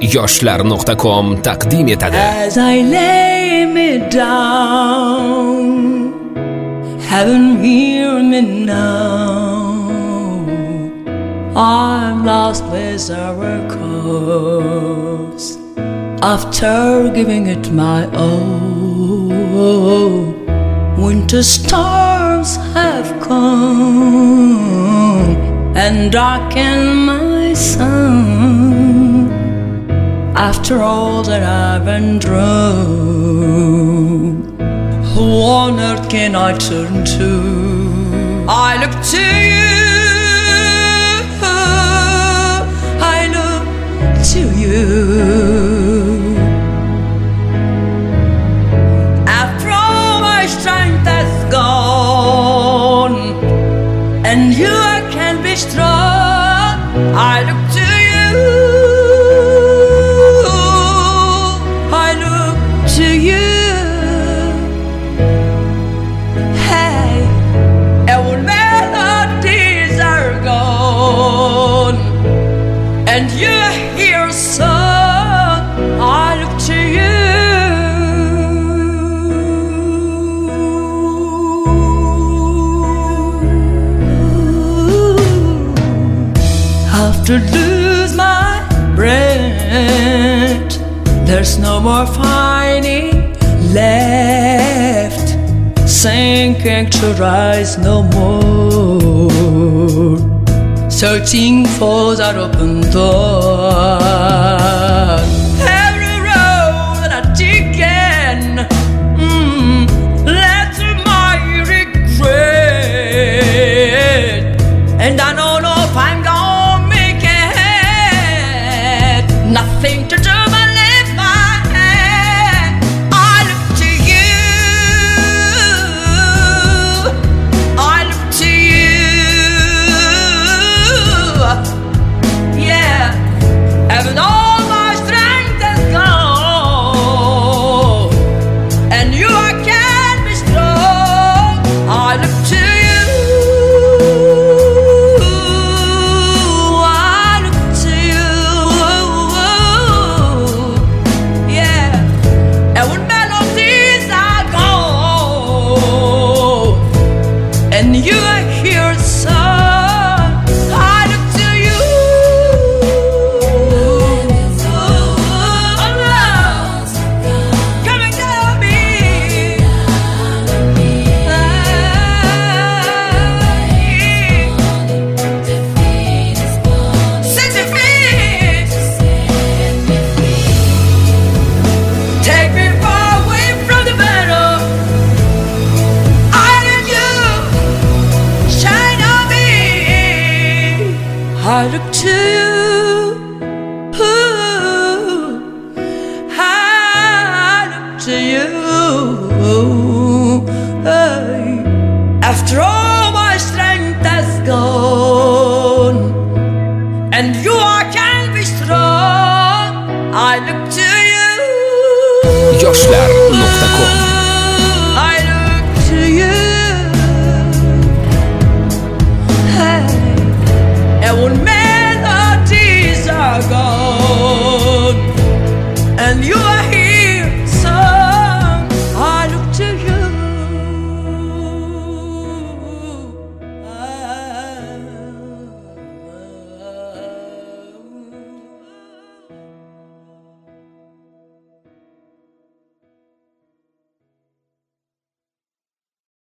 yoshlar.com taqdim etadi. As I lay me down, heaven hear me now. I'm lost without cause, after giving it my all. Winter storms have come and darkened my sun. After all that I've been through, who on earth can I turn to? I look to you, I look to you. After all my strength has gone, and you can be strong, I look to you, I look to you. Hey, our melodies are gone, and you hear song, I look to you. To lose my breath, there's no more fighting left, sinking to rise no more, searching for that open door. Every road that I take in led to my regret, and I don't know if I'm gone. Nothing to do but lift my head. I look to you, I look to you. Yeah, having all my strength is gone, and you I can't be strong. I look to you. And you hear song, I look to you. Coming down me. Set me free. Take me far away from the battle. I look to you, I look to you. After all my strength has gone, and you